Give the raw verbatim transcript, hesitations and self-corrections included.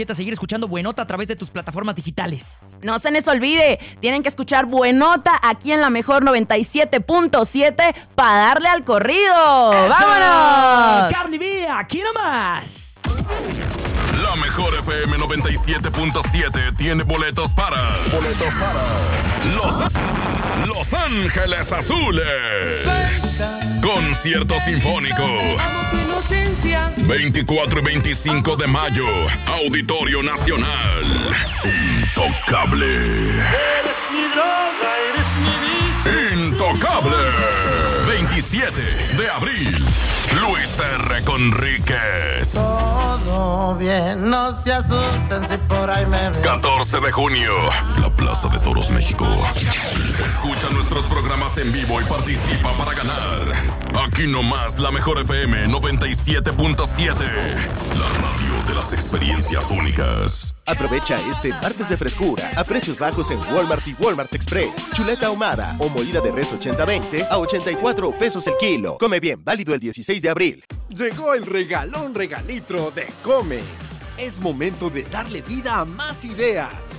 A seguir escuchando Buenota a través de tus plataformas digitales. No se les olvide, tienen que escuchar Buenota aquí en la mejor noventa y siete punto siete para darle al corrido. ¡Eso! ¡Vámonos! Cardi B, aquí nomás. La mejor F M noventa y siete punto siete tiene boletos para. Boletos para. Los, Los Ángeles Azules. Concierto sinfónico. veinticuatro y veinticinco de mayo. Auditorio Nacional. Intocable. Eres mi droga, eres mi vicio. Intocable. veintisiete de abril. Luis R. Conríquez. Todo bien, no se asusten si por ahí me ven. catorce de junio, la Plaza de Toros, México. Escucha nuestros programas en vivo y participa para ganar. Aquí nomás, la mejor F M noventa y siete punto siete. La radio de las experiencias únicas. Aprovecha este martes de frescura a precios bajos en Walmart y Walmart Express. Chuleta ahumada o molida de res ochenta veinte a ochenta y cuatro pesos el kilo. Come bien, válido el dieciséis de abril. Llegó el regalón regalitro de Comex. Es momento de darle vida a más ideas.